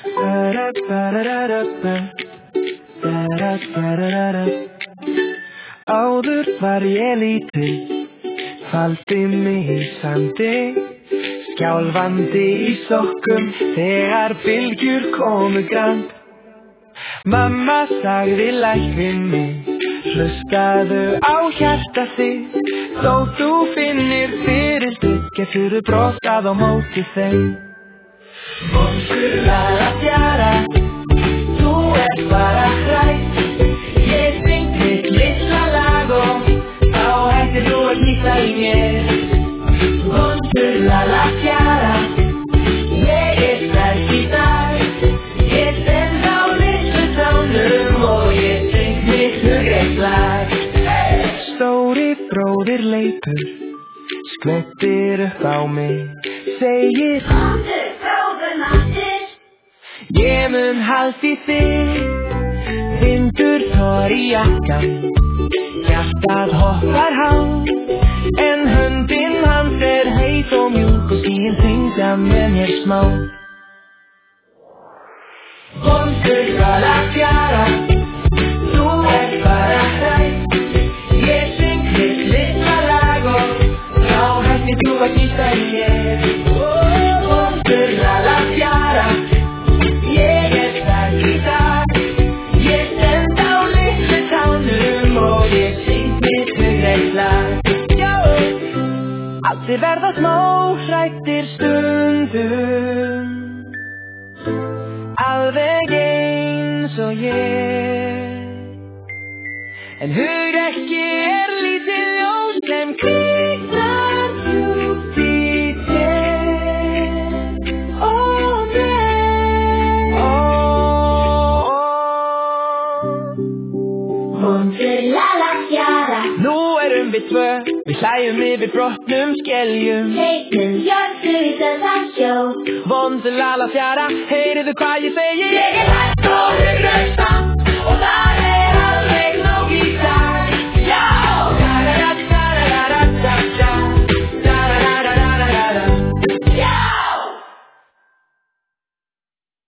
Áður var ég lítil, faldi mig í sandi, skjálfandi í sokkum þegar bylgjur komu grann. Mamma sagði læknir minn, hlustaðu á hjarta þitt, þó þú finnir fyrir þitt, geturðu brostað á móti þeim. Bonjour la la fjara, þú ert bara hrætt, ég syng þitt litla lag og þá hættir þú að hnýta í mér. Bonjour la la fjara, ég sterk í dag, ég stend á litlu tánum og ég syng mitt hugreitt lag. Stóri bróðir Leifur skvettir upp á mig, segir komdu bróður nattir, ég mun halda í þig, vindur þor í jakkan, hjartað hoppar hátt, en höndin hans heit og mjúk og skýin syngja með mér smá. Bonjour la la fjara, þú ert bara hrætt, ég syng þitt litla lag og þá hættir þú að hnýta í mér. Bonjour la la fjara, ég sterk í dag, ég stend á litlu tánum og ég syng mitt hugreitt lag. Allir verða smá hrættir stundum, alveg eins og ég, en hugrekki lítið ljós sem kviknar djúpt í þér og mér. Bonjour la la fjara, nú erum við tvö, við hlæjum yfir brotnum skeljum, teiknum hjörtu í þennan sjó. Bonjour la la fjara, heyriðu hvað ég segi, ég hægt og hugreist.